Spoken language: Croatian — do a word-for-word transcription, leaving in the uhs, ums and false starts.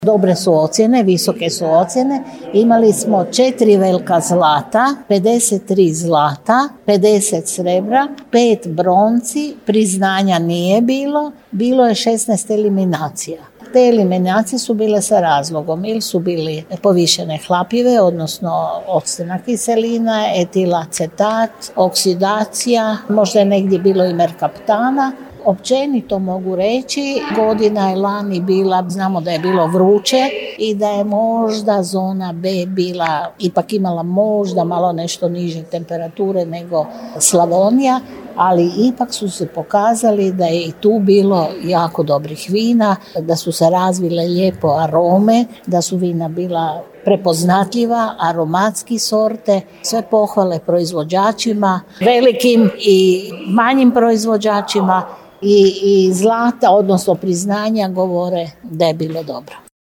Dobre su ocjene, visoke su ocjene. Imali smo četiri velika zlata, pedeset tri zlata, pedeset srebra, pet bronci, priznanja nije bilo, bilo je šesnaest eliminacija. Te eliminacije su bile sa razlogom, ili su bili povišene hlapive, odnosno octena kiselina, etilacetat, oksidacija, možda je negdje bilo i merkaptana. Općenito mogu reći, godina je lani bila, znamo da je bilo vruće i da je možda zona B bila, ipak imala možda malo nešto niže temperature nego Slavonija, ali ipak su se pokazali da je i tu bilo jako dobrih vina, da su se razvile lijepo arome, da su vina bila prepoznatljiva, aromatski sorte, sve pohvale proizvođačima, velikim i manjim proizvođačima i, i zlata, odnosno priznanja govore da je bilo dobro.